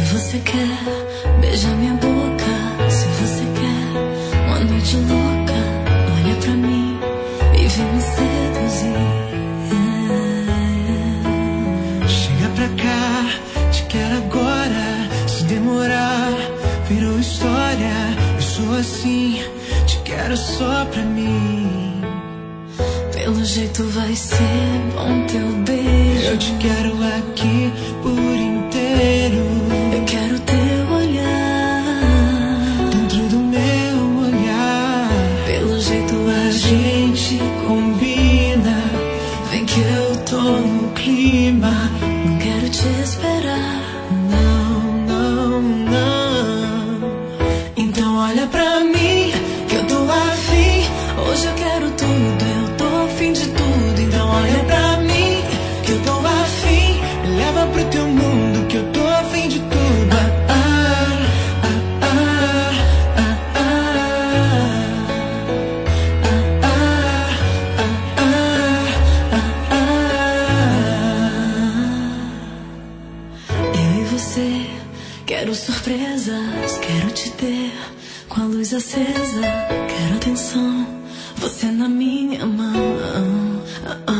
você quer beijar minha boca, se você quer uma noite louca, olha pra mim e vem me seduzir. Chega pra cá, te quero agora. Se demorar, virou história. Eu sou assim, te quero só pra mim. Pelo jeito vai ser bom teu beijo. Eu te quero aqui por inteiro. Eu quero teu olhar dentro do meu olhar. Pelo jeito a gente combina. Vem que eu tô no clima. Não quero te esperar. Não, não, não. Então olha pra mim que eu tô afim. Hoje eu quero tudo, eu tô afim de tudo. Então olha pra mim que eu tô afim. Me leva pro teu mundo que eu tô afim de tudo. Eu e você, quero surpresas, quero te ter com a luz acesa. Quero atenção, você na minha mão.